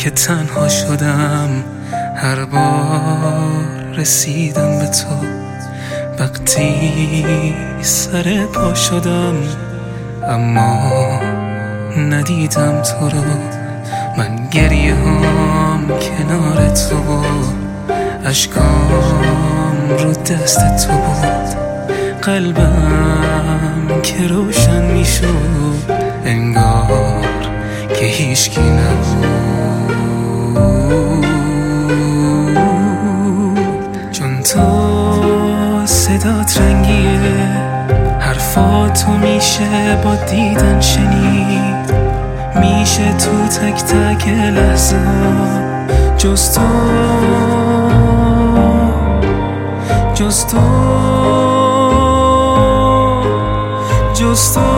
که تنها شدم، هر بار رسیدم به تو وقتی سر پا شدم، اما ندیدم تو رو. من گریه هم کنار تو بود، اشکام رو دست تو بود، قلبم که روشن می شد انگار که هیچکی نبود. چون تو صدات رنگیه، حرفاتو میشه با دیدن شنید، میشه تو تک تک لحظه جز تو، جز تو، جز تو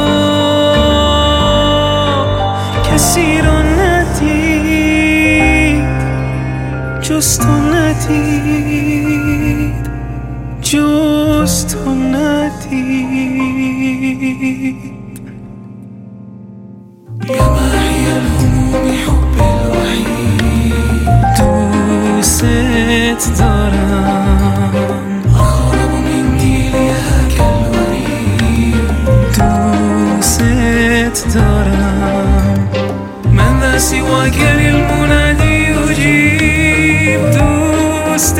کسی رو ندید، جز تو ندید، جز تو ندید. يا ماحي الهموم حب الوحيد، دوست دارم، أقرب مني ليهاك الوريد، دوست دارم. من ذا سواك للمنادي يجيب، دوست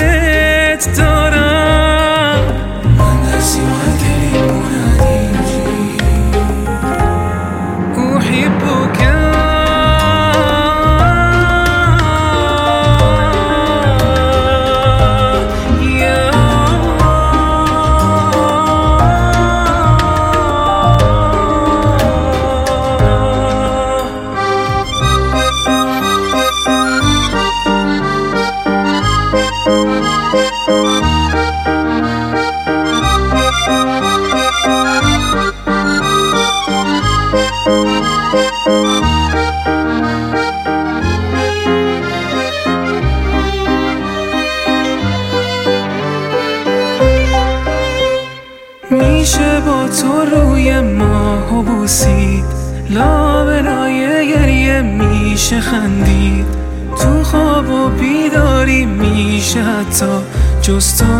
دارم. من ذا سواك للمنادي يجيب، أحبك میشه با تو روی ماه بوسید، لابلای گریه میشه خندید، تو خواب و بیداری میشه حتی جز تو،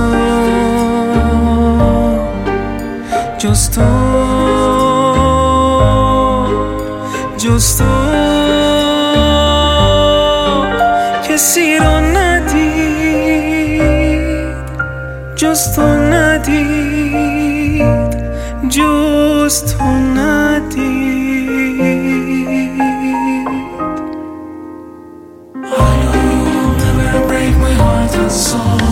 جز تو، جز تو کسی رو ندید، جز تو ندید، جز تو ندید. I know you'll never break my heart and soul.